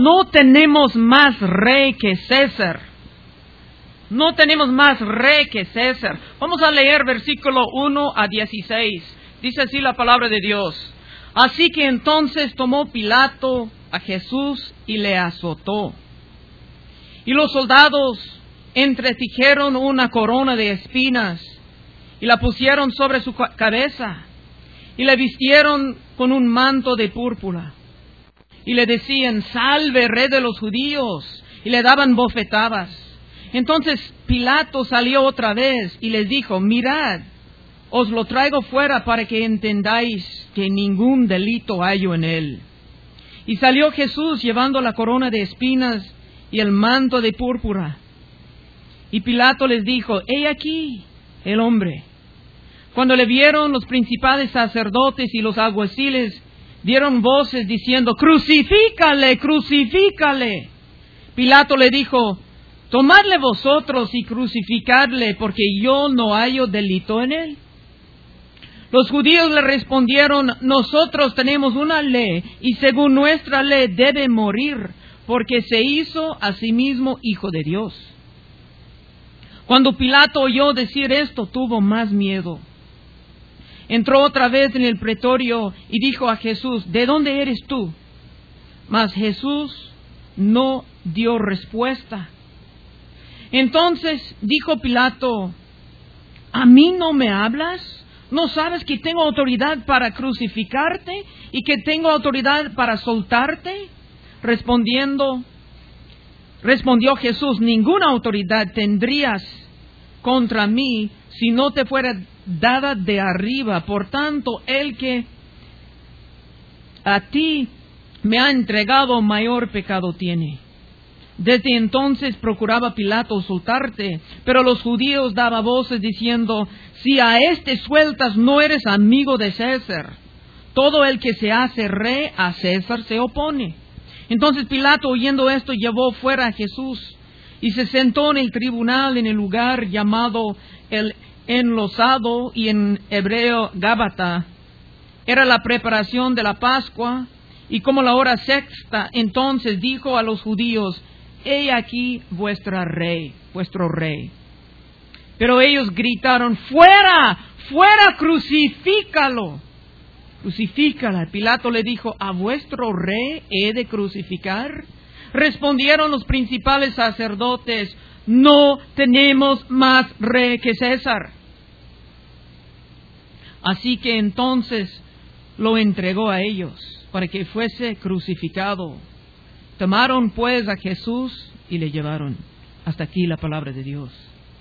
no tenemos más rey que César. No tenemos más rey que César. Vamos a leer versículo 1 a 16. Dice así la palabra de Dios. Así que entonces tomó Pilato a Jesús y le azotó. Y los soldados entretejieron una corona de espinas y la pusieron sobre su cabeza y le vistieron con un manto de púrpura. Y le decían, salve, rey de los judíos, y le daban bofetadas. Entonces Pilato salió otra vez y les dijo, mirad, os lo traigo fuera para que entendáis que ningún delito hallo en él. Y salió Jesús llevando la corona de espinas y el manto de púrpura. Y Pilato les dijo, he aquí el hombre. Cuando le vieron, los principales sacerdotes y los alguaciles dieron voces diciendo, crucifícale, crucifícale. Pilato le dijo, tomadle vosotros y crucificadle, porque yo no hallo delito en él. Los judíos le respondieron, nosotros tenemos una ley, y según nuestra ley debe morir, porque se hizo a sí mismo hijo de Dios. Cuando Pilato oyó decir esto, tuvo más miedo. Entró otra vez en el pretorio y dijo a Jesús, ¿de dónde eres tú? Mas Jesús no dio respuesta. Entonces dijo Pilato, ¿a mí no me hablas? ¿No sabes que tengo autoridad para crucificarte y que tengo autoridad para soltarte? Respondió Jesús, ninguna autoridad tendrías contra mí si no te fuera dada de arriba. Por tanto, el que a ti me ha entregado mayor pecado tiene. Desde entonces procuraba Pilato soltarte, pero los judíos daban voces diciendo, si a este sueltas no eres amigo de César. Todo el que se hace rey a César se opone. Entonces Pilato, oyendo esto, llevó fuera a Jesús y se sentó en el tribunal en el lugar llamado el Enlosado y en hebreo Gábata. Era la preparación de la Pascua y como la hora sexta, entonces dijo a los judíos, he aquí vuestro rey. Pero ellos gritaron, fuera, fuera, crucifícalo. Crucifícala. Pilato le dijo, ¿a vuestro rey he de crucificar? Respondieron los principales sacerdotes, no tenemos más rey que César. Así que entonces lo entregó a ellos para que fuese crucificado. Tomaron pues a Jesús y le llevaron. Hasta aquí la palabra de Dios.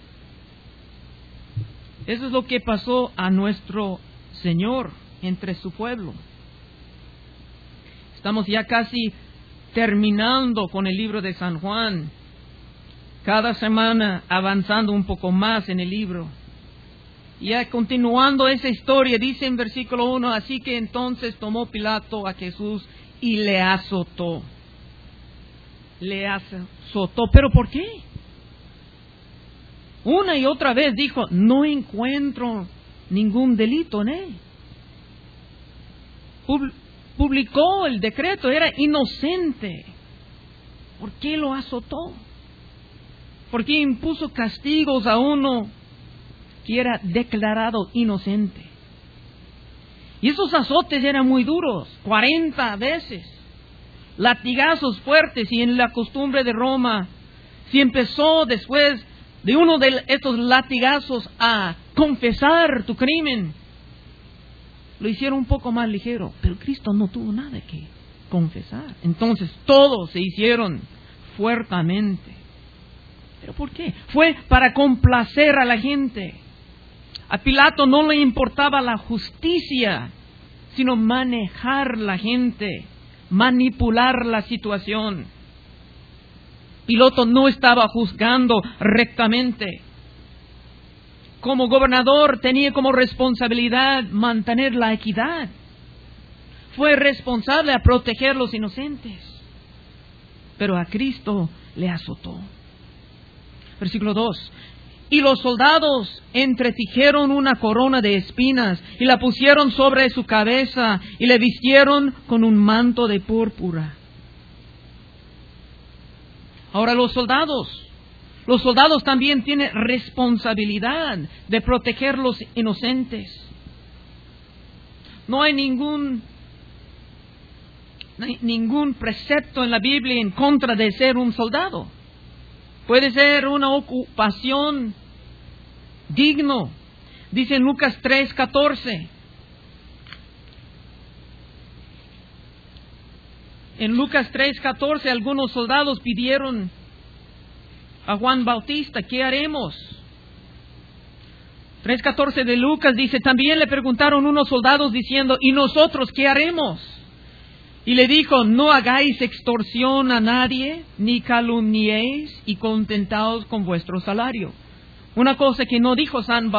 Eso es lo que pasó a nuestro Señor entre su pueblo. Estamos ya casi terminando con el libro de San Juan. Cada semana avanzando un poco más en el libro. Ya continuando esa historia, dice en versículo 1, así que entonces tomó Pilato a Jesús y le azotó. Le azotó. ¿Pero por qué? Una y otra vez dijo, no encuentro ningún delito en él. Publicó el decreto, era inocente. ¿Por qué lo azotó? ¿Por qué impuso castigos a uno que era declarado inocente? Y esos azotes eran muy duros, 40 veces. Latigazos fuertes, y en la costumbre de Roma, si empezó después de uno de estos latigazos a confesar tu crimen, lo hicieron un poco más ligero, pero Cristo no tuvo nada que confesar. Entonces todos se hicieron fuertemente. ¿Pero por qué? Fue para complacer a la gente. A Pilato no le importaba la justicia, sino manejar la gente, manipular la situación. Pilato no estaba juzgando rectamente. Como gobernador tenía como responsabilidad mantener la equidad. Fue responsable a proteger a los inocentes. Pero a Cristo le azotó. Versículo 2. Y los soldados entretejieron una corona de espinas y la pusieron sobre su cabeza y le vistieron con un manto de púrpura. Ahora los soldados también tienen responsabilidad de proteger los inocentes. No hay ningún precepto en la Biblia en contra de ser un soldado. Puede ser una ocupación digno. Dice en Lucas 3:14. En Lucas 3:14 algunos soldados pidieron a Juan Bautista, ¿qué haremos? 3:14 de Lucas dice, también le preguntaron unos soldados diciendo, ¿y nosotros qué haremos? Y le dijo, no hagáis extorsión a nadie, ni calumniéis, y contentaos con vuestro salario. Una cosa que no dijo San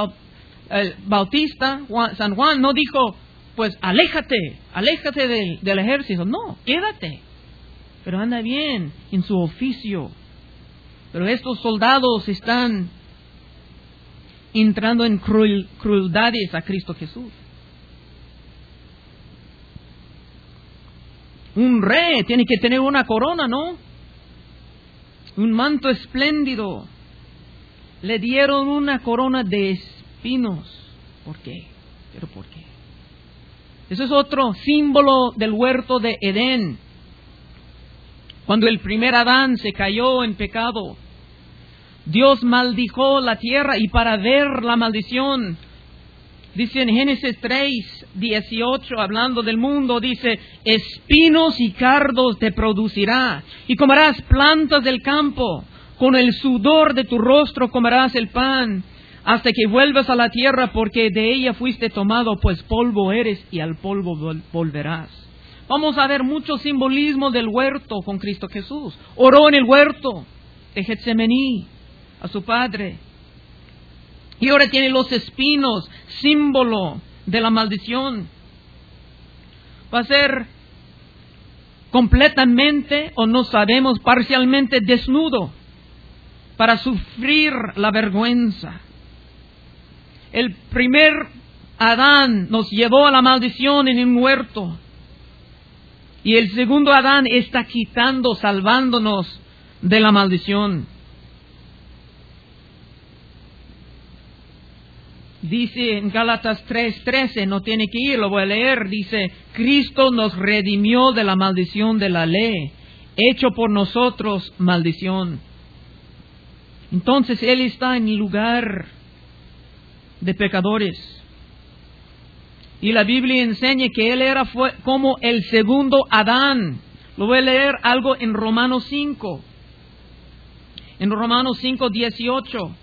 Juan no dijo, pues aléjate del ejército. No, quédate. Pero anda bien en su oficio. Pero estos soldados están entrando en crueldades a Cristo Jesús. Un rey tiene que tener una corona, ¿no? Un manto espléndido. Le dieron una corona de espinos. ¿Por qué? ¿Pero por qué? Eso es otro símbolo del huerto de Edén. Cuando el primer Adán se cayó en pecado, Dios maldijo la tierra, y para ver la maldición, dice en Génesis 3:18, hablando del mundo, dice, espinos y cardos te producirá, y comerás plantas del campo, con el sudor de tu rostro comerás el pan, hasta que vuelvas a la tierra, porque de ella fuiste tomado, pues polvo eres y al polvo volverás. Vamos a ver mucho simbolismo del huerto con Cristo Jesús. Oró en el huerto de Getsemaní a su Padre. Y ahora tiene los espinos, símbolo de la maldición. Va a ser completamente, o no sabemos, parcialmente desnudo para sufrir la vergüenza. El primer Adán nos llevó a la maldición en un huerto. Y el segundo Adán está quitando, salvándonos de la maldición. Dice en Gálatas 3:13, no tiene que ir, lo voy a leer. Dice, Cristo nos redimió de la maldición de la ley, hecho por nosotros maldición. Entonces Él está en lugar de pecadores. Y la Biblia enseña que Él fue como el segundo Adán. Lo voy a leer algo en Romanos 5. En Romanos 5:18.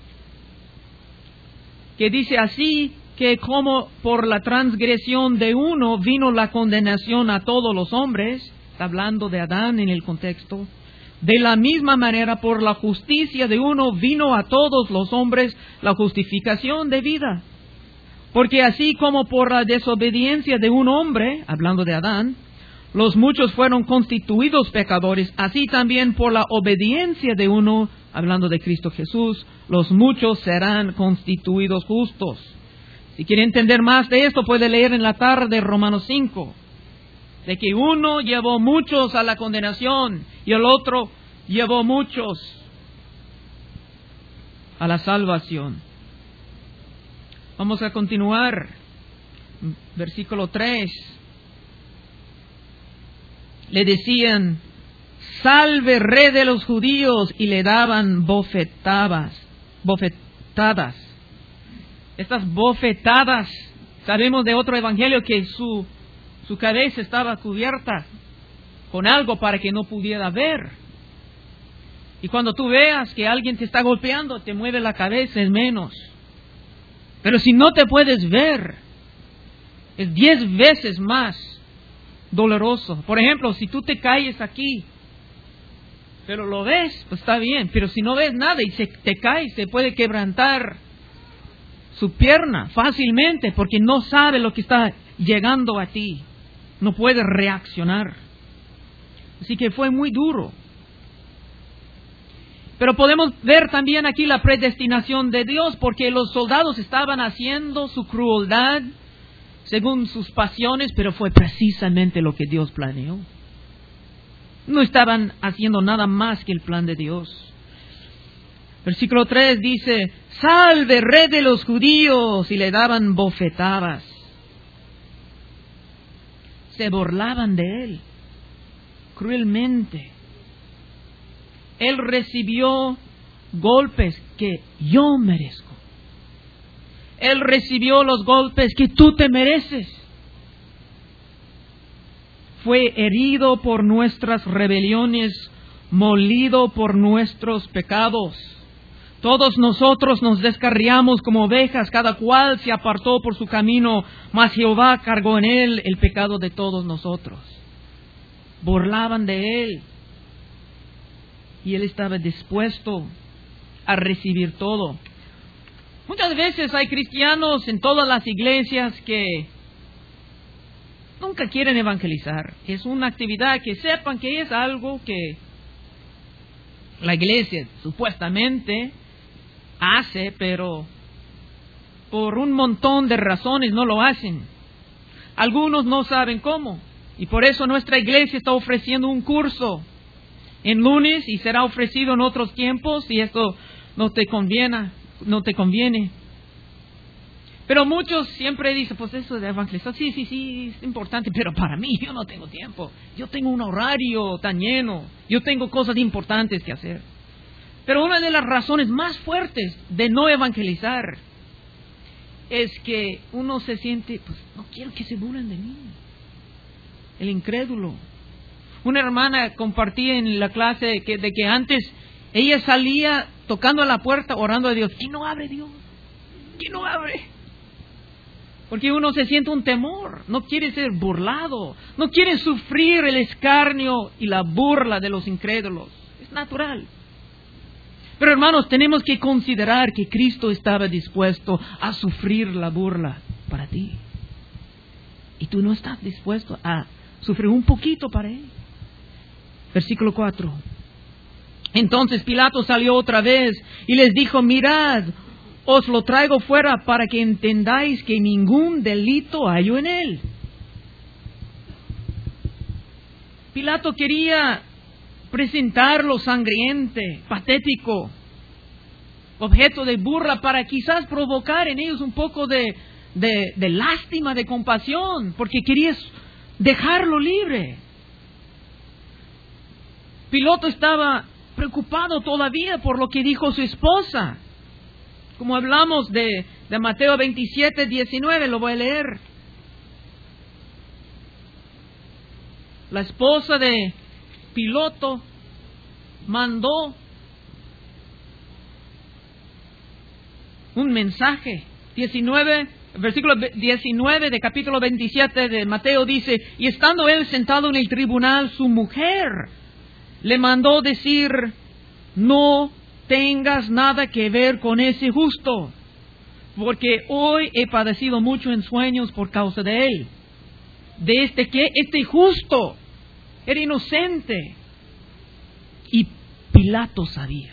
Que dice así, que como por la transgresión de uno vino la condenación a todos los hombres, está hablando de Adán en el contexto, de la misma manera por la justicia de uno vino a todos los hombres la justificación de vida. Porque así como por la desobediencia de un hombre, hablando de Adán, los muchos fueron constituidos pecadores, así también por la obediencia de uno, hablando de Cristo Jesús, los muchos serán constituidos justos. Si quiere entender más de esto, puede leer en la tarde Romanos 5, de que uno llevó muchos a la condenación y el otro llevó muchos a la salvación. Vamos a continuar. Versículo 3. Le decían, salve rey de los judíos, y le daban bofetadas. Estas bofetadas, sabemos de otro evangelio que su cabeza estaba cubierta con algo para que no pudiera ver. Y cuando tú veas que alguien te está golpeando, te mueve la cabeza, es menos. Pero si no te puedes ver, es 10 veces más doloroso. Por ejemplo, si tú te caes aquí, pero lo ves, pues está bien. Pero si no ves nada y te caes, se puede quebrantar su pierna fácilmente porque no sabe lo que está llegando a ti. No puede reaccionar. Así que fue muy duro. Pero podemos ver también aquí la predestinación de Dios, porque los soldados estaban haciendo su crueldad según sus pasiones, pero fue precisamente lo que Dios planeó. No estaban haciendo nada más que el plan de Dios. Versículo 3 dice, salve, rey de los judíos, y le daban bofetadas. Se burlaban de él cruelmente. Él recibió golpes que yo merezco. Él recibió los golpes que tú te mereces. Fue herido por nuestras rebeliones, molido por nuestros pecados. Todos nosotros nos descarriamos como ovejas, cada cual se apartó por su camino, mas Jehová cargó en él el pecado de todos nosotros. Burlaban de él, y él estaba dispuesto a recibir todo. Muchas veces hay cristianos en todas las iglesias que nunca quieren evangelizar. Es una actividad que sepan que es algo que la iglesia supuestamente hace, pero por un montón de razones no lo hacen. Algunos no saben cómo, y por eso nuestra iglesia está ofreciendo un curso en lunes y será ofrecido en otros tiempos, y esto no te conviene. Pero muchos siempre dicen, pues eso de evangelizar, sí, es importante, pero para mí yo no tengo tiempo. Yo tengo un horario tan lleno, yo tengo cosas importantes que hacer. Pero una de las razones más fuertes de no evangelizar es que uno se siente, pues no quiero que se burlen de mí. El incrédulo. Una hermana compartía en la clase de que antes ella salía tocando a la puerta, orando a Dios. ¿Quién no abre, Dios? ¿Quién no abre? Porque uno se siente un temor, no quiere ser burlado, no quiere sufrir el escarnio y la burla de los incrédulos. Es natural. Pero hermanos, tenemos que considerar que Cristo estaba dispuesto a sufrir la burla para ti. Y tú no estás dispuesto a sufrir un poquito para Él. Versículo 4. Entonces Pilato salió otra vez y les dijo, mirad, os lo traigo fuera para que entendáis que ningún delito hallo en Él. Pilato quería presentarlo sangriente, patético, objeto de burla, para quizás provocar en ellos un poco de lástima, de compasión, porque quería dejarlo libre. Pilato estaba preocupado todavía por lo que dijo su esposa. Como hablamos de Mateo 27, 19, lo voy a leer. La esposa de Pilato mandó un mensaje. Versículo 19 de capítulo 27 de Mateo dice, y estando él sentado en el tribunal, su mujer le mandó decir, no tengas nada que ver con ese justo, porque hoy he padecido mucho en sueños por causa de él. De este justo era inocente, y Pilato sabía.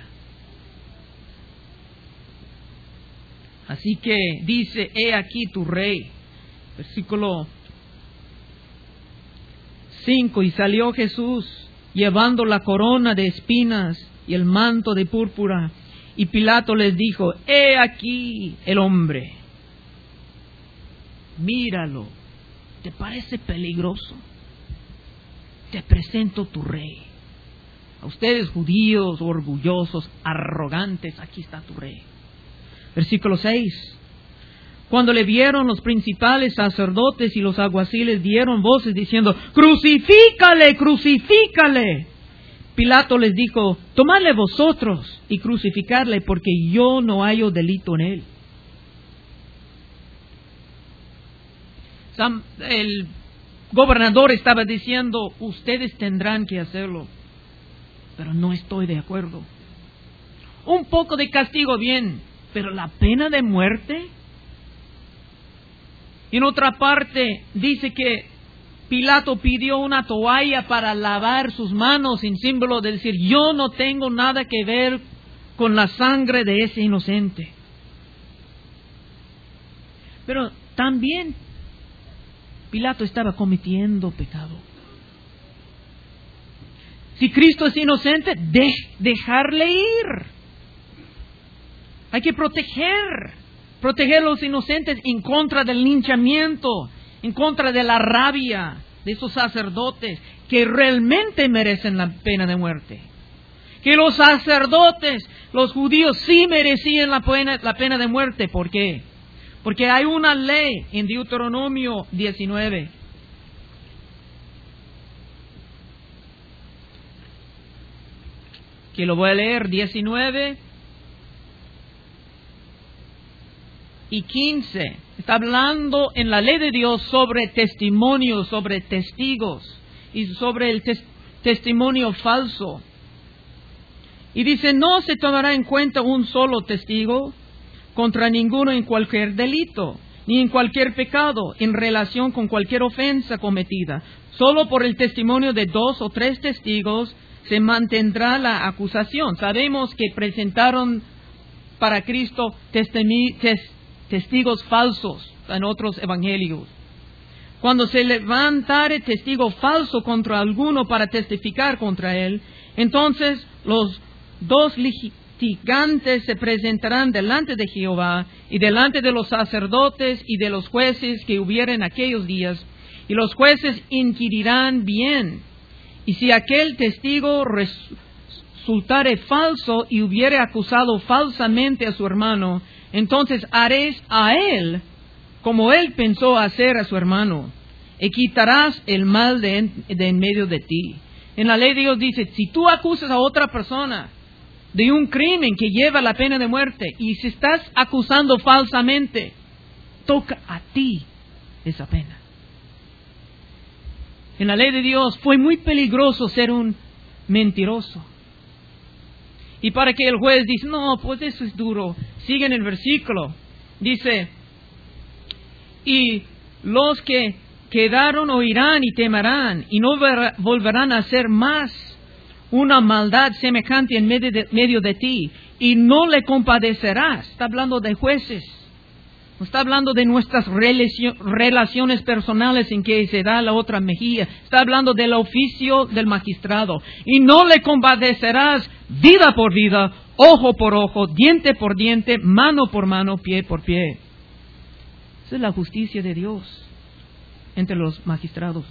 Así que dice, he aquí tu rey. Versículo 5, y salió Jesús llevando la corona de espinas y el manto de púrpura, y Pilato les dijo, he aquí el hombre, míralo, ¿te parece peligroso? Te presento tu rey. A ustedes judíos, orgullosos, arrogantes, aquí está tu rey. Versículo 6. Cuando le vieron, los principales sacerdotes y los alguaciles dieron voces diciendo, crucifícale, crucifícale. Pilato les dijo, tomadle vosotros y crucificarle, porque yo no hallo delito en él. El gobernador estaba diciendo, ustedes tendrán que hacerlo, pero no estoy de acuerdo. Un poco de castigo, bien, pero la pena de muerte. Y en otra parte dice que Pilato pidió una toalla para lavar sus manos, en símbolo de decir, yo no tengo nada que ver con la sangre de ese inocente. Pero también Pilato estaba cometiendo pecado. Si Cristo es inocente, dejarle ir. Hay que proteger a los inocentes en contra del linchamiento, en contra de la rabia de esos sacerdotes que realmente merecen la pena de muerte. Que los sacerdotes, los judíos, sí merecían la pena de muerte. ¿Por qué? Porque hay una ley en Deuteronomio 19. Que lo voy a leer, 19 y 15. Está hablando en la ley de Dios sobre testimonios, sobre testigos y sobre el testimonio falso. Y dice, no se tomará en cuenta un solo testigo contra ninguno en cualquier delito, ni en cualquier pecado, en relación con cualquier ofensa cometida. Solo por el testimonio de 2 o 3 testigos se mantendrá la acusación. Sabemos que presentaron para Cristo testigos falsos en otros evangelios. Cuando se levantare testigo falso contra alguno para testificar contra él, entonces los 2 litigantes se presentarán delante de Jehová y delante de los sacerdotes y de los jueces que hubieren aquellos días, y los jueces inquirirán bien. Y si aquel testigo resultare falso y hubiere acusado falsamente a su hermano, entonces haréis a él como él pensó hacer a su hermano, y quitarás el mal de en medio de ti. En la ley de Dios dice, si tú acusas a otra persona de un crimen que lleva la pena de muerte, y si estás acusando falsamente, toca a ti esa pena. En la ley de Dios fue muy peligroso ser un mentiroso. Y para que el juez dice, no, pues eso es duro, sigue en el versículo. Dice, y los que quedaron oirán y temerán, y no volverán a hacer más una maldad semejante en medio de ti, y no le compadecerás. Está hablando de jueces. No está hablando de nuestras relaciones personales en que se da la otra mejilla. Está hablando del oficio del magistrado. Y no le compadecerás vida por vida, ojo por ojo, diente por diente, mano por mano, pie por pie. Esa es la justicia de Dios entre los magistrados.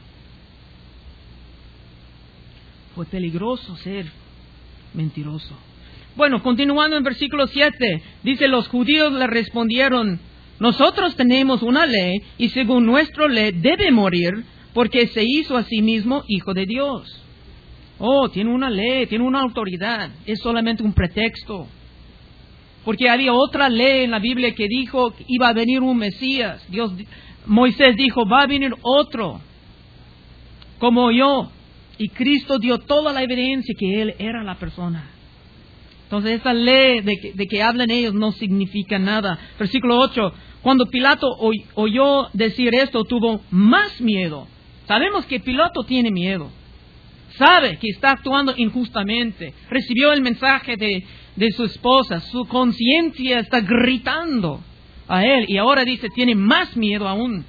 Fue peligroso ser mentiroso. Bueno, continuando en versículo 7, dice, los judíos le respondieron, nosotros tenemos una ley, y según nuestra ley debe morir, porque se hizo a sí mismo hijo de Dios. Oh, tiene una ley, tiene una autoridad, es solamente un pretexto. Porque había otra ley en la Biblia que dijo que iba a venir un Mesías. Moisés dijo, va a venir otro, como yo. Y Cristo dio toda la evidencia que Él era la persona. Entonces esa ley de que hablan ellos no significa nada. Versículo 8, cuando Pilato oyó decir esto, tuvo más miedo. Sabemos que Pilato tiene miedo. Sabe que está actuando injustamente. Recibió el mensaje de su esposa. Su conciencia está gritando a él. Y ahora dice, tiene más miedo aún.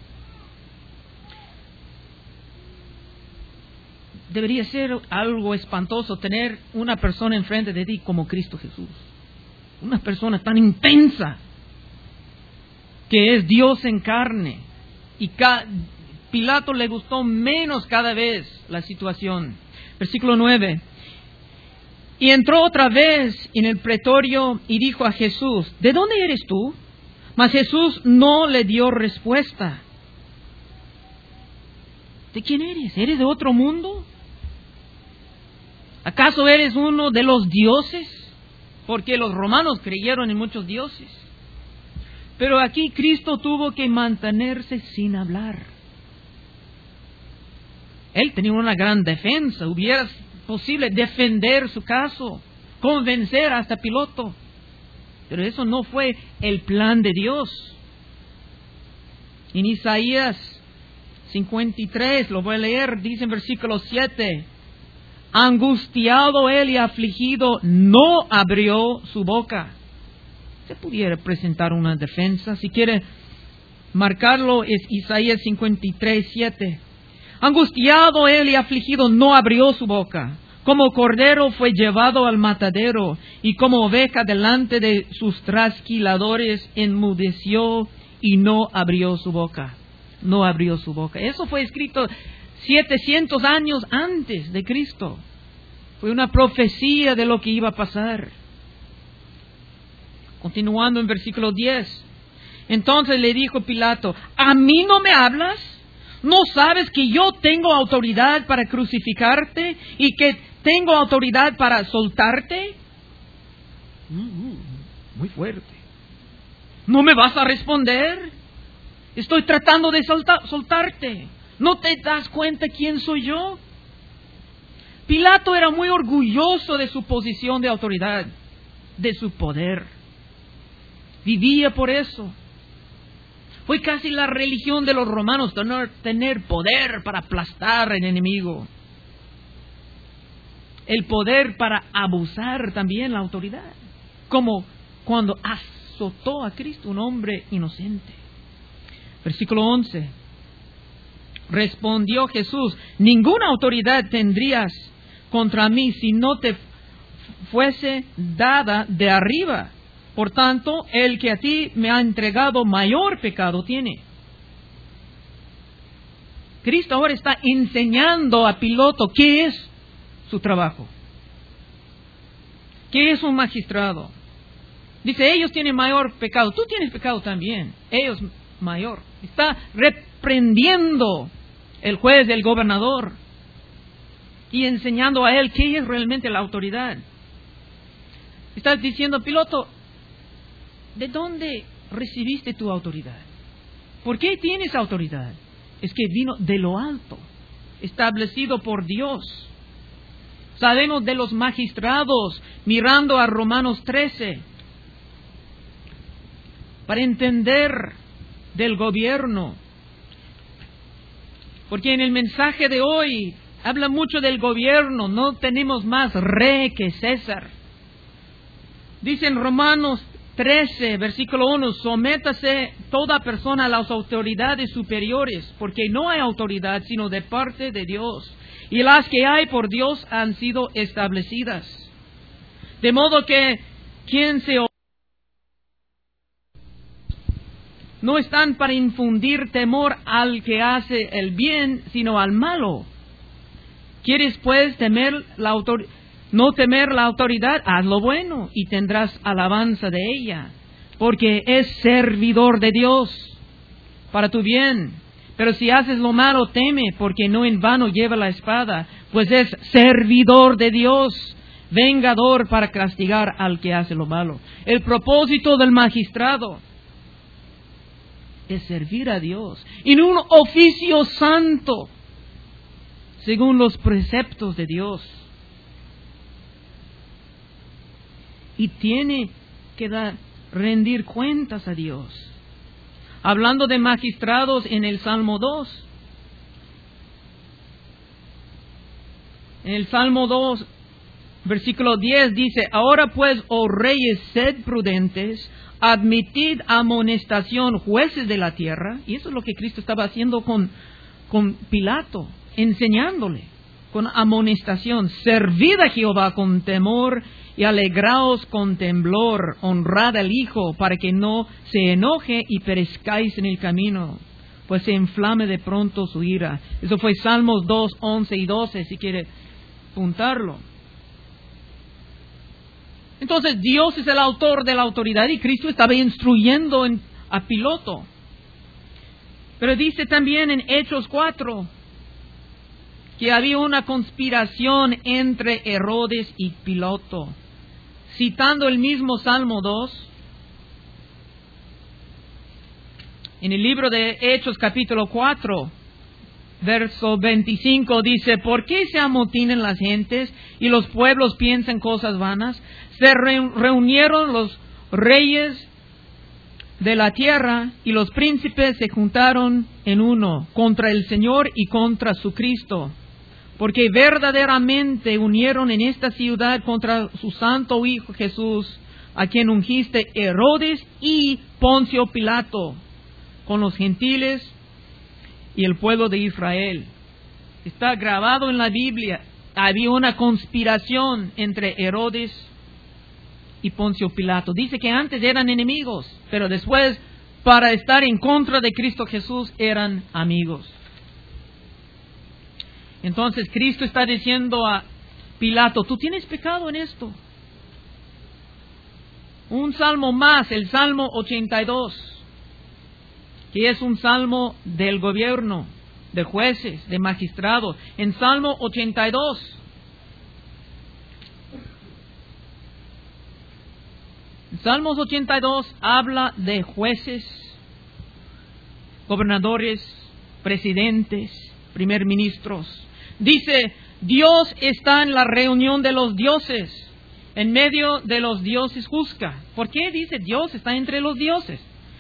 Debería ser algo espantoso tener una persona enfrente de ti como Cristo Jesús. Una persona tan intensa que es Dios en carne. Y Pilato le gustó menos cada vez la situación. Versículo 9. Y entró otra vez en el pretorio y dijo a Jesús, ¿de dónde eres tú? Mas Jesús no le dio respuesta. ¿De quién eres? ¿Eres de otro mundo? ¿Acaso eres uno de los dioses? Porque los romanos creyeron en muchos dioses. Pero aquí Cristo tuvo que mantenerse sin hablar. Él tenía una gran defensa. Hubiera posible defender su caso, convencer hasta Pilato. Pero eso no fue el plan de Dios. En Isaías 53, lo voy a leer, dice en versículo 7. Angustiado él y afligido, no abrió su boca. Se pudiera presentar una defensa. Si quiere marcarlo, es Isaías 53, 7. Angustiado él y afligido, no abrió su boca. Como cordero fue llevado al matadero, y como oveja delante de sus trasquiladores enmudeció y no abrió su boca. No abrió su boca. Eso fue escrito 700 años antes de Cristo. Fue una profecía de lo que iba a pasar. Continuando en versículo 10. Entonces le dijo Pilato: ¿a mí no me hablas? ¿No sabes que yo tengo autoridad para crucificarte y que tengo autoridad para soltarte? Muy fuerte. ¿No me vas a responder? Estoy tratando de soltarte. ¿No te das cuenta quién soy yo? Pilato era muy orgulloso de su posición de autoridad, de su poder. Vivía por eso. Fue casi la religión de los romanos, tener poder para aplastar al enemigo. El poder para abusar también la autoridad. Como cuando azotó a Cristo, un hombre inocente. Versículo 11. Respondió Jesús: ninguna autoridad tendrías contra mí si no te fuese dada de arriba. Por tanto, el que a ti me ha entregado mayor pecado tiene. Cristo ahora está enseñando a Pilato qué es su trabajo. ¿Qué es un magistrado? Dice, ellos tienen mayor pecado. Tú tienes pecado también. Ellos mayor. Está reprendiendo el juez, el gobernador, y enseñando a él qué es realmente la autoridad. Está diciendo, Pilato, ¿de dónde recibiste tu autoridad? ¿Por qué tienes autoridad? Es que vino de lo alto, establecido por Dios. Sabemos de los magistrados, mirando a Romanos 13, para entender del gobierno. Porque en el mensaje de hoy habla mucho del gobierno. No tenemos más rey que César. Dice en Romanos 13, versículo 1, sométase toda persona a las autoridades superiores, porque no hay autoridad sino de parte de Dios, y las que hay por Dios han sido establecidas. De modo que quien se no están para infundir temor al que hace el bien, sino al malo. ¿Quieres pues no temer la autoridad? Haz lo bueno y tendrás alabanza de ella, porque es servidor de Dios para tu bien. Pero si haces lo malo, teme, porque no en vano lleva la espada, pues es servidor de Dios, vengador para castigar al que hace lo malo. El propósito del magistrado es servir a Dios en un oficio santo, según los preceptos de Dios. Y tiene que rendir cuentas a Dios. Hablando de magistrados en el Salmo 2. En el Salmo 2, versículo 10 dice, ahora pues, oh reyes, sed prudentes, admitid amonestación, jueces de la tierra. Y eso es lo que Cristo estaba haciendo con Pilato, enseñándole con amonestación. Servid a Jehová con temor y alegraos con temblor. Honrad al Hijo para que no se enoje y perezcáis en el camino, pues se inflame de pronto su ira. Eso fue Salmos 2, 11 y 12, si quiere apuntarlo. Entonces Dios es el autor de la autoridad y Cristo estaba instruyendo a Pilato. Pero dice también en Hechos 4 que había una conspiración entre Herodes y Pilato. Citando el mismo Salmo 2, en el libro de Hechos capítulo 4, verso 25 dice, ¿por qué se amotinan las gentes y los pueblos piensan cosas vanas? Se reunieron los reyes de la tierra y los príncipes se juntaron en uno contra el Señor y contra su Cristo, porque verdaderamente unieron en esta ciudad contra su santo Hijo Jesús, a quien ungiste Herodes y Poncio Pilato, con los gentiles y el pueblo de Israel. Está grabado en la Biblia había una conspiración entre Herodes y Poncio Pilato. Dice que antes eran enemigos, pero después, para estar en contra de Cristo Jesús, eran amigos. Entonces Cristo está diciendo a Pilato, tú tienes pecado en esto. Un salmo más, el Salmo 82, que es un salmo del gobierno, de jueces, de magistrados. En Salmo 82, Salmos 82 habla de jueces, gobernadores, presidentes, primer ministros. Dice, Dios está en la reunión de los dioses, en medio de los dioses juzga. ¿Por qué dice Dios está entre los dioses?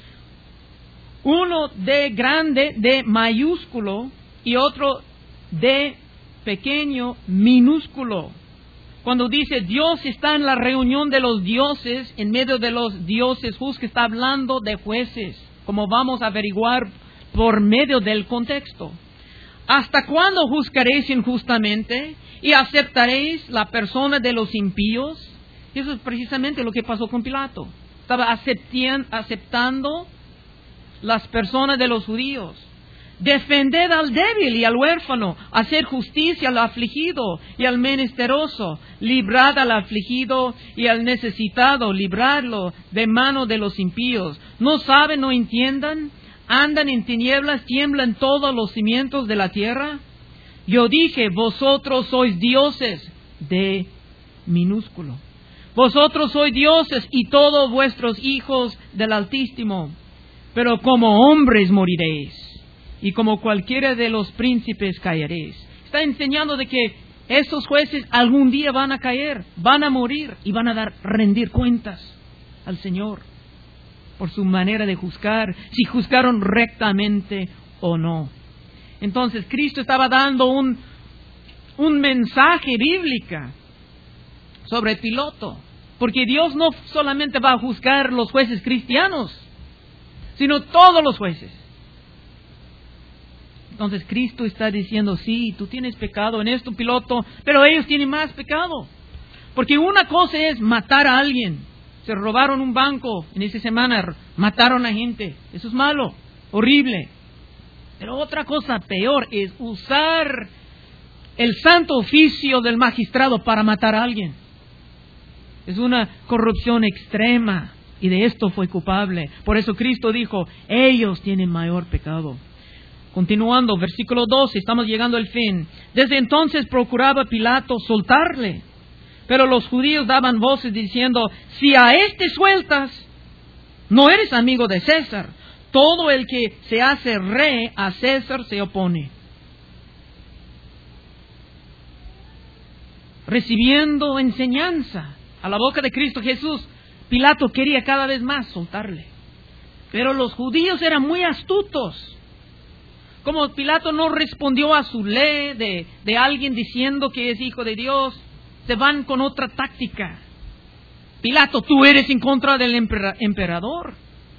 Uno de grande, de mayúsculo, y otro de pequeño, minúsculo. Cuando dice Dios está en la reunión de los dioses, en medio de los dioses juzga, está hablando de jueces, como vamos a averiguar por medio del contexto. ¿Hasta cuándo juzgaréis injustamente y aceptaréis la persona de los impíos? Y eso es precisamente lo que pasó con Pilato. Estaba aceptando las personas de los judíos. Defended al débil y al huérfano, hacer justicia al afligido y al menesteroso, librad al afligido y al necesitado, libradlo de mano de los impíos. ¿No saben, no entiendan? ¿Andan en tinieblas, tiemblan todos los cimientos de la tierra? Yo dije, vosotros sois dioses, de minúsculo. Vosotros sois dioses y todos vuestros hijos del Altísimo. Pero como hombres moriréis, y como cualquiera de los príncipes caeréis. Está enseñando de que estos jueces algún día van a caer, van a morir y van a rendir cuentas al Señor por su manera de juzgar, si juzgaron rectamente o no. Entonces Cristo estaba dando un mensaje bíblico sobre Pilato, porque Dios no solamente va a juzgar los jueces cristianos, sino todos los jueces. Entonces Cristo está diciendo, sí, tú tienes pecado en esto, Pilato, pero ellos tienen más pecado. Porque una cosa es matar a alguien. Se robaron un banco en esa semana, mataron a gente. Eso es malo, horrible. Pero otra cosa peor es usar el santo oficio del magistrado para matar a alguien. Es una corrupción extrema y de esto fue culpable. Por eso Cristo dijo, ellos tienen mayor pecado. Continuando, versículo 12, estamos llegando al fin. Desde entonces procuraba Pilato soltarle, pero los judíos daban voces diciendo, si a este sueltas, no eres amigo de César. Todo el que se hace rey a César se opone. Recibiendo enseñanza a la boca de Cristo Jesús, Pilato quería cada vez más soltarle. Pero los judíos eran muy astutos. Como Pilato no respondió a su ley de alguien diciendo que es hijo de Dios, se van con otra táctica. Pilato, tú eres en contra del emperador.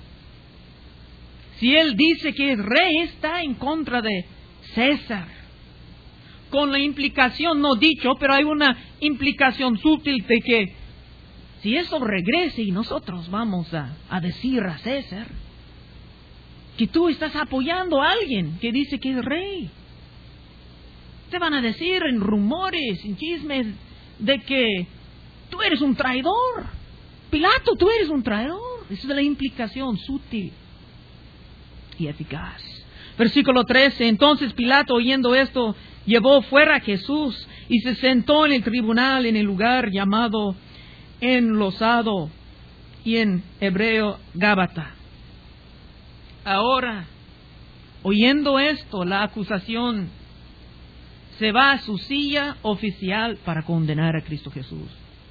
Si él dice que es rey, está en contra de César. Con la implicación, no dicho, pero hay una implicación sutil de que si eso regrese y nosotros vamos a decir a César que tú estás apoyando a alguien que dice que es rey. Te van a decir en rumores, en chismes, de que tú eres un traidor. Pilato, tú eres un traidor. Esa es la implicación sutil y eficaz. Versículo 13. Entonces Pilato, oyendo esto, llevó fuera a Jesús y se sentó en el tribunal en el lugar llamado Enlosado y en hebreo Gábata. Ahora, oyendo esto, la acusación se va a su silla oficial para condenar a Cristo Jesús.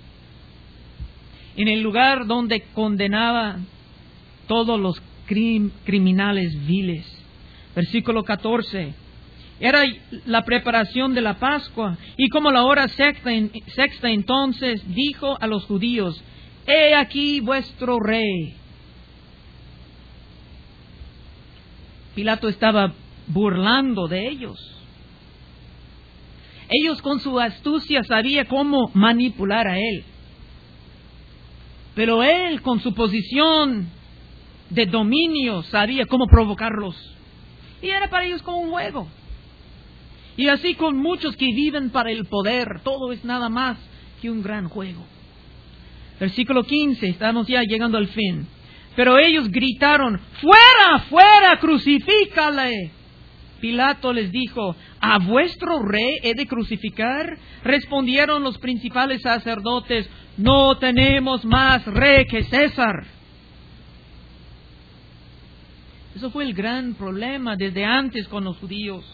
En el lugar donde condenaba todos los criminales viles. Versículo 14. Era la preparación de la Pascua, y como la hora sexta entonces dijo a los judíos, he aquí vuestro rey. Pilato estaba burlando de ellos. Ellos con su astucia sabían cómo manipular a él. Pero él con su posición de dominio sabía cómo provocarlos. Y era para ellos como un juego. Y así con muchos que viven para el poder, todo es nada más que un gran juego. Versículo 15, estamos ya llegando al fin. Pero ellos gritaron, ¡fuera, fuera, crucifícale! Pilato les dijo, ¿a vuestro rey he de crucificar? Respondieron los principales sacerdotes, no tenemos más rey que César. Eso fue el gran problema desde antes con los judíos.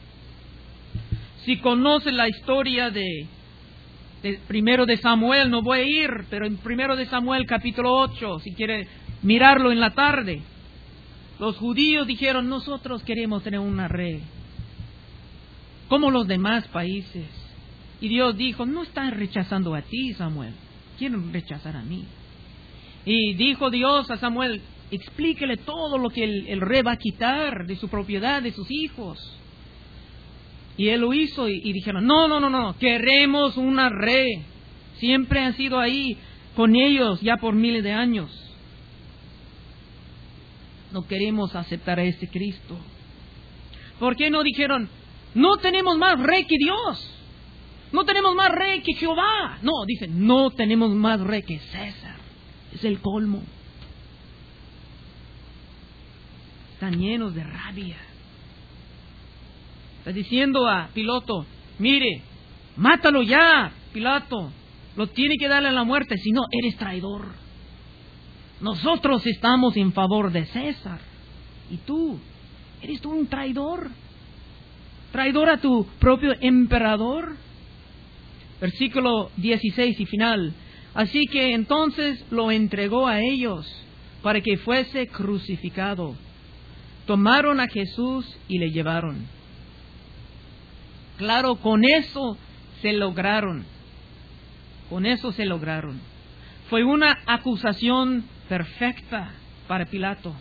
Si conocen la historia de primero de Samuel, no voy a ir, pero en primero de Samuel capítulo 8, si quiere mirarlo en la tarde, los judíos dijeron, nosotros queremos tener una rey, como los demás países. Y Dios dijo, no están rechazando a ti, Samuel, quieren rechazar a mí. Y dijo Dios a Samuel, explíquele todo lo que el rey va a quitar de su propiedad, de sus hijos. Y él lo hizo y dijeron, no, queremos una rey. Siempre han sido ahí con ellos ya por miles de años. No queremos aceptar a este Cristo. ¿Por qué no dijeron, no tenemos más rey que Dios? No tenemos más rey que Jehová. No, dicen, no tenemos más rey que César. Es el colmo. Están llenos de rabia. Está diciendo a Pilato, mire, mátalo ya, Pilato. Lo tiene que darle a la muerte, si no, eres traidor. Nosotros estamos en favor de César. ¿Y tú? ¿Eres tú un traidor? ¿Traidor a tu propio emperador? Versículo 16 y final. Así que entonces lo entregó a ellos para que fuese crucificado. Tomaron a Jesús y le llevaron. Claro, con eso se lograron. Con eso se lograron. Fue una acusación perfecta para Pilato.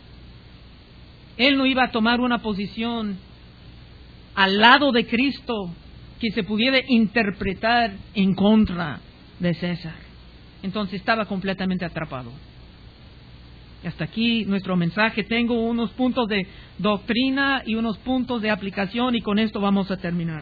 Él no iba a tomar una posición al lado de Cristo que se pudiera interpretar en contra de César. Entonces estaba completamente atrapado. Hasta aquí nuestro mensaje. Tengo unos puntos de doctrina y unos puntos de aplicación y con esto vamos a terminar.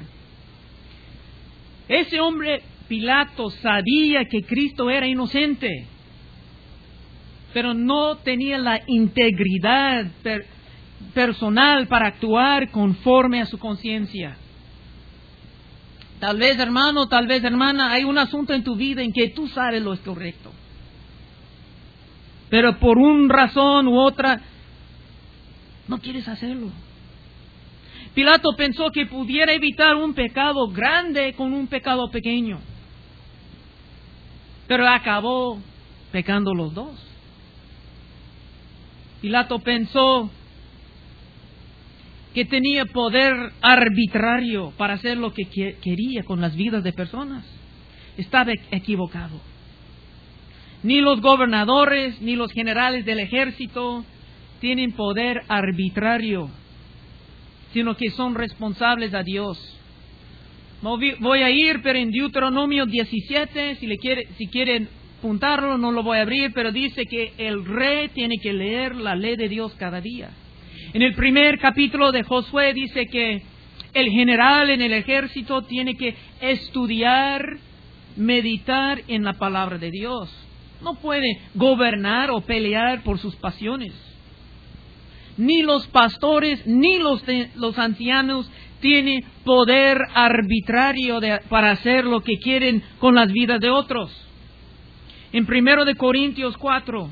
Ese hombre Pilato sabía que Cristo era inocente, pero no tenía la integridad personal para actuar conforme a su conciencia. Tal vez, hermano, tal vez, hermana, hay un asunto en tu vida en que tú sabes lo es correcto, pero por una razón u otra no quieres hacerlo. Pilato pensó que pudiera evitar un pecado grande con un pecado pequeño, pero acabó pecando los dos. Pilato pensó que tenía poder arbitrario para hacer lo que quería con las vidas de personas. Estaba equivocado. Ni los gobernadores ni los generales del ejército tienen poder arbitrario, sino que son responsables a Dios. Voy a ir, pero en Deuteronomio 17, si quieren apuntarlo, no lo voy a abrir, pero dice que el rey tiene que leer la ley de Dios cada día. En el primer capítulo de Josué dice que el general en el ejército tiene que estudiar, meditar en la palabra de Dios. No puede gobernar o pelear por sus pasiones. Ni los pastores ni los ancianos tienen poder arbitrario para hacer lo que quieren con las vidas de otros. En 1 de Corintios 4,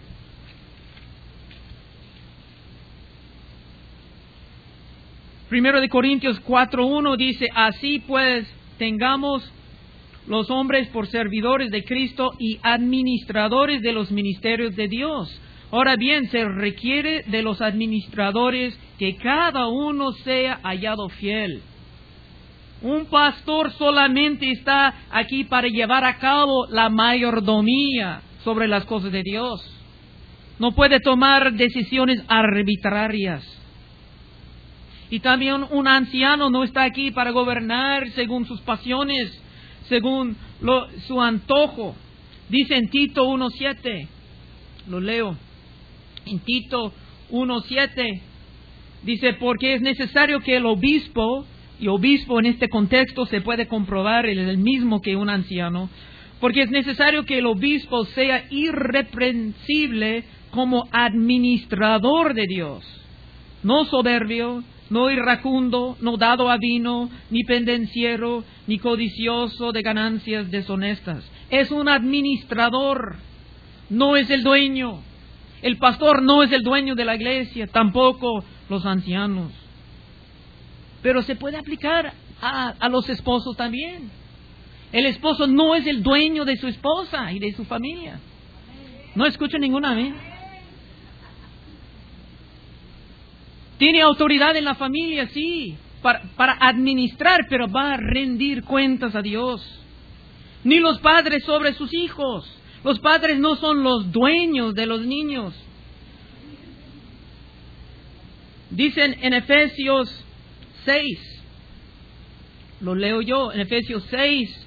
Primero de Corintios 4:1 dice, así pues tengamos los hombres por servidores de Cristo y administradores de los ministerios de Dios. Ahora bien, se requiere de los administradores que cada uno sea hallado fiel. Un pastor solamente está aquí para llevar a cabo la mayordomía sobre las cosas de Dios. No puede tomar decisiones arbitrarias. Y también un anciano no está aquí para gobernar según sus pasiones, según su antojo. Dice en Tito 1:7, lo leo, en Tito 1:7, dice, porque es necesario que el obispo, y obispo en este contexto se puede comprobar, es el mismo que un anciano, porque es necesario que el obispo sea irreprensible como administrador de Dios, no soberbio, no iracundo, no dado a vino, ni pendenciero, ni codicioso de ganancias deshonestas. Es un administrador, no es el dueño. El pastor no es el dueño de la iglesia, tampoco los ancianos. Pero se puede aplicar a los esposos también. El esposo no es el dueño de su esposa y de su familia. No escucho ninguna amén. Tiene autoridad en la familia, sí, para administrar, pero va a rendir cuentas a Dios. Ni los padres sobre sus hijos. Los padres no son los dueños de los niños. Dicen en Efesios 6, lo leo yo, en Efesios 6,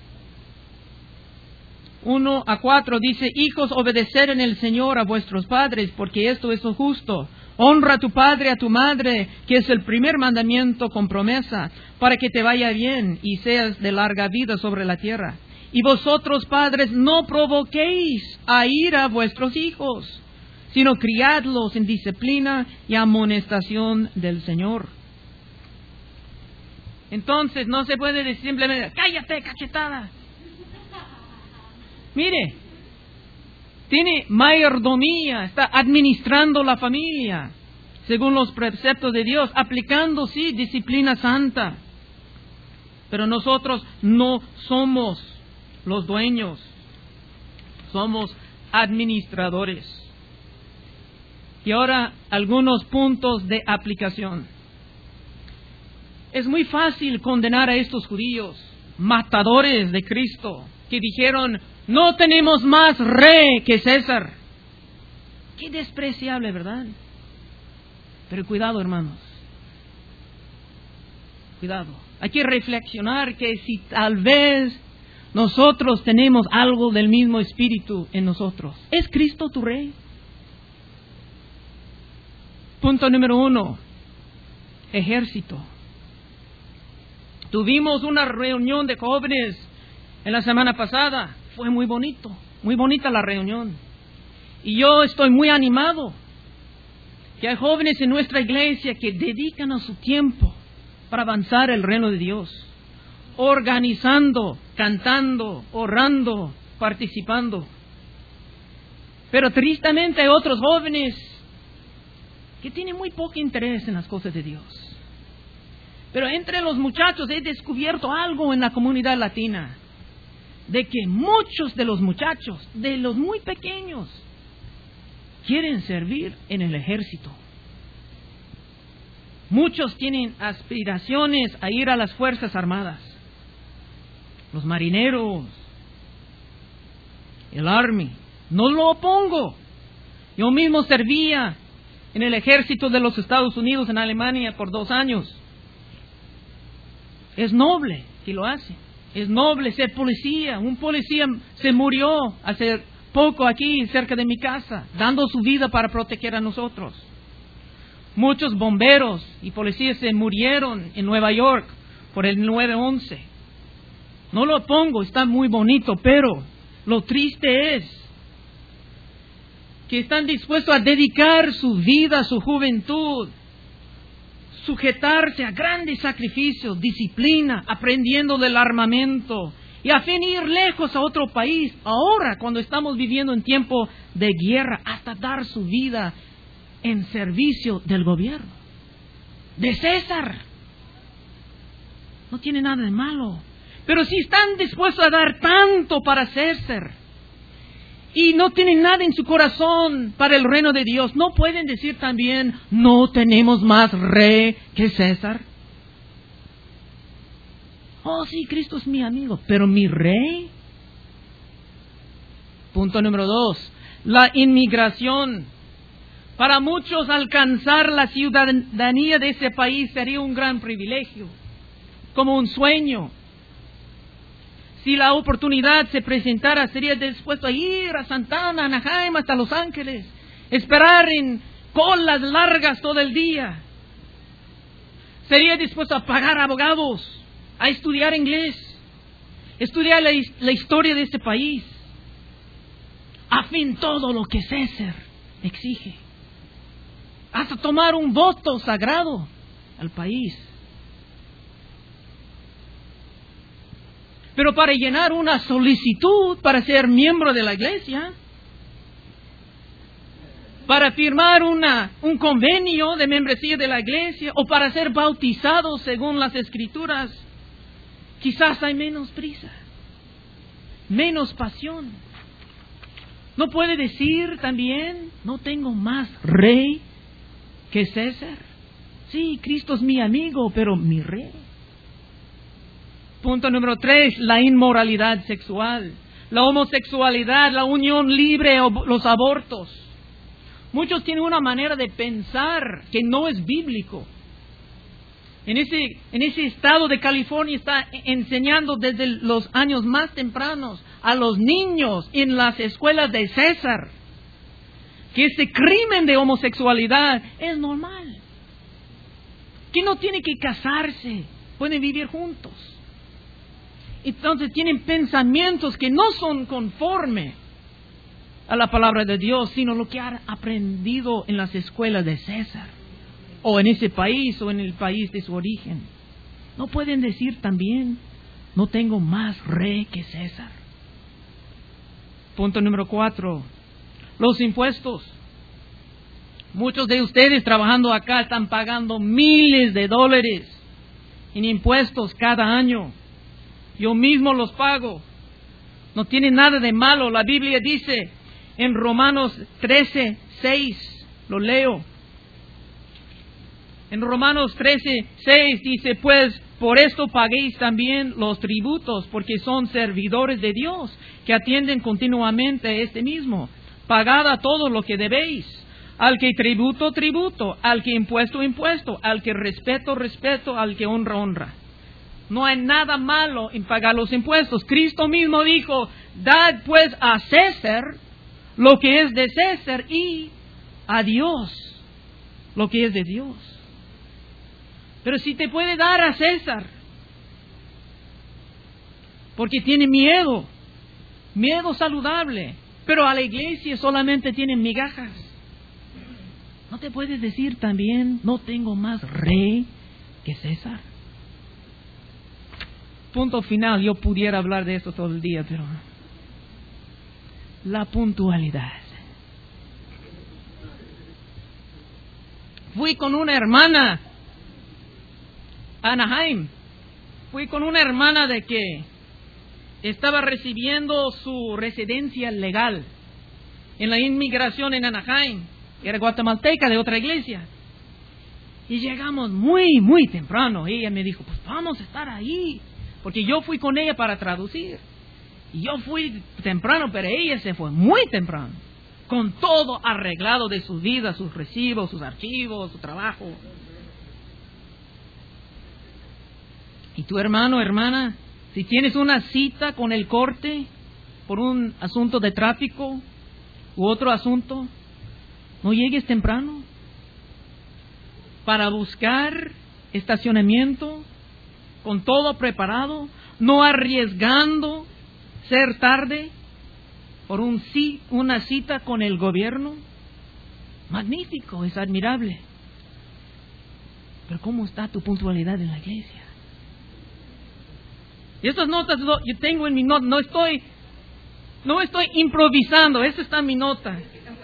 1-4, dice, hijos, obedeced en el Señor a vuestros padres, porque esto es lo justo. Honra a tu padre y a tu madre, que es el primer mandamiento con promesa, para que te vaya bien y seas de larga vida sobre la tierra. Y vosotros, padres, no provoquéis a ira a vuestros hijos, sino criadlos en disciplina y amonestación del Señor. Entonces, no se puede decir simplemente, cállate, cachetada. Mire, tiene mayordomía, está administrando la familia, según los preceptos de Dios, aplicando, sí, disciplina santa. Pero nosotros no somos los dueños, somos administradores. Y ahora, algunos puntos de aplicación. Es muy fácil condenar a estos judíos, matadores de Cristo, que dijeron, no tenemos más rey que César. Qué despreciable, ¿verdad? Pero cuidado, hermanos. Cuidado. Hay que reflexionar que si tal vez nosotros tenemos algo del mismo espíritu en nosotros. ¿Es Cristo tu rey? Punto número 1. Ejército. Tuvimos una reunión de jóvenes en la semana pasada. Fue muy bonito, muy bonita la reunión. Y yo estoy muy animado que hay jóvenes en nuestra iglesia que dedican a su tiempo para avanzar el reino de Dios, organizando, cantando, orando, participando. Pero tristemente hay otros jóvenes que tienen muy poco interés en las cosas de Dios. Pero entre los muchachos he descubierto algo en la comunidad latina, de que muchos de los muchachos, de los muy pequeños, quieren servir en el ejército. Muchos tienen aspiraciones a ir a las Fuerzas Armadas, los marineros, el Army. No lo opongo. Yo mismo servía en el ejército de los Estados Unidos en Alemania por 2 años. Es noble que lo hace. Es noble ser policía. Un policía se murió hace poco aquí cerca de mi casa, dando su vida para proteger a nosotros. Muchos bomberos y policías se murieron en Nueva York por el 9/11. No lo pongo, está muy bonito, pero lo triste es que están dispuestos a dedicar su vida, su juventud, sujetarse a grandes sacrificios, disciplina, aprendiendo del armamento y a fin de ir lejos a otro país, ahora cuando estamos viviendo en tiempo de guerra, hasta dar su vida en servicio del gobierno, de César. No tiene nada de malo, pero si están dispuestos a dar tanto para César y no tienen nada en su corazón para el reino de Dios, ¿no pueden decir también, no tenemos más rey que César? Oh, sí, Cristo es mi amigo, pero mi rey. Punto número 2, la inmigración. Para muchos alcanzar la ciudadanía de ese país sería un gran privilegio, como un sueño. Si la oportunidad se presentara, sería dispuesto a ir a Santana, Anaheim, hasta Los Ángeles, esperar en colas largas todo el día. Sería dispuesto a pagar abogados, a estudiar inglés, estudiar la historia de este país, a fin todo lo que César exige, hasta tomar un voto sagrado al país. Pero para llenar una solicitud para ser miembro de la iglesia, para firmar un convenio de membresía de la iglesia, o para ser bautizado según las Escrituras, quizás hay menos prisa, menos pasión. ¿No puede decir también, no tengo más rey que César? Sí, Cristo es mi amigo, pero mi rey. Punto número 3, la inmoralidad sexual, la homosexualidad, la unión libre, los abortos. Muchos tienen una manera de pensar que no es bíblico. En ese estado de California está enseñando desde los años más tempranos a los niños en las escuelas de César que ese crimen de homosexualidad es normal, que no tiene que casarse, pueden vivir juntos. Entonces tienen pensamientos que no son conforme a la palabra de Dios, sino lo que han aprendido en las escuelas de César, o en ese país, o en el país de su origen. No pueden decir también, no tengo más rey que César. Punto número 4, los impuestos. Muchos de ustedes trabajando acá están pagando miles de dólares en impuestos cada año. Yo mismo los pago. No tiene nada de malo. La Biblia dice en Romanos 13:6, lo leo. En Romanos 13:6 dice, pues por esto paguéis también los tributos, porque son servidores de Dios, que atienden continuamente a este mismo. Pagad a todo lo que debéis. Al que tributo, tributo. Al que impuesto, impuesto. Al que respeto, respeto. Al que honra, honra. No hay nada malo en pagar los impuestos. Cristo mismo dijo, dad pues a César lo que es de César y a Dios lo que es de Dios. Pero si te puede dar a César, porque tiene miedo saludable, pero a la iglesia solamente tienen migajas, ¿no te puedes decir también, no tengo más rey que César? Punto final, yo pudiera hablar de esto todo el día, pero la puntualidad. Fui con una hermana a Anaheim. Fui con una hermana de que estaba recibiendo su residencia legal en la inmigración en Anaheim. Era guatemalteca de otra iglesia. Y llegamos muy temprano. Ella me dijo, pues vamos a estar ahí. Porque yo fui con ella para traducir. Y yo fui temprano, pero ella se fue muy temprano. Con todo arreglado de su vida, sus recibos, sus archivos, su trabajo. Y tu hermano, hermana, si tienes una cita con el corte por un asunto de tráfico u otro asunto, no llegues temprano para buscar estacionamiento con todo preparado, no arriesgando ser tarde por una cita con el gobierno. Magnífico, es admirable. Pero ¿cómo está tu puntualidad en la iglesia? Y estas notas yo tengo en mi nota, no estoy improvisando, esta está en mi nota.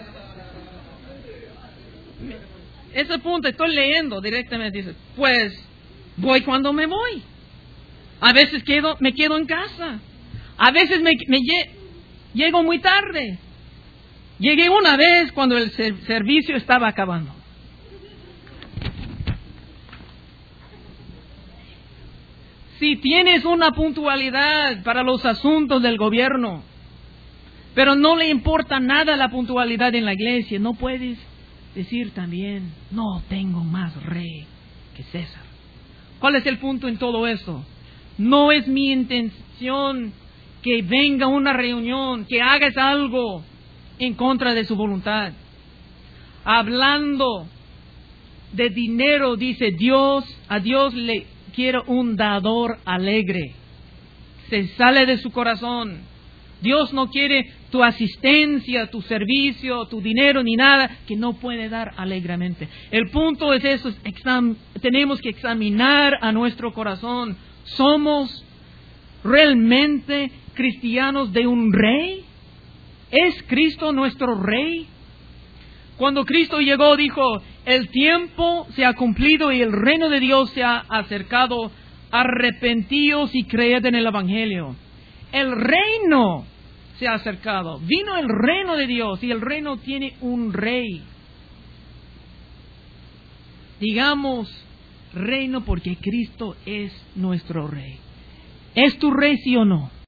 Ese punto estoy leyendo directamente, dice, pues voy cuando me voy. A veces me quedo en casa. A veces llego muy tarde. Llegué una vez cuando el servicio estaba acabando. Si tienes una puntualidad para los asuntos del gobierno, pero no le importa nada la puntualidad en la iglesia, no puedes decir también, no tengo más rey que César. ¿Cuál es el punto en todo esto? No es mi intención que venga una reunión, que hagas algo en contra de su voluntad. Hablando de dinero, dice Dios, a Dios le quiere un dador alegre. Se sale de su corazón. Dios no quiere tu asistencia, tu servicio, tu dinero, ni nada que no puede dar alegremente. El punto es eso, tenemos que examinar a nuestro corazón. ¿Somos realmente cristianos de un rey? ¿Es Cristo nuestro rey? Cuando Cristo llegó, dijo, el tiempo se ha cumplido y el reino de Dios se ha acercado. Arrepentíos y creed en el Evangelio. El reino se ha acercado. Vino el reino de Dios y el reino tiene un rey. Digamos reino porque Cristo es nuestro rey. ¿Es tu rey, sí o no?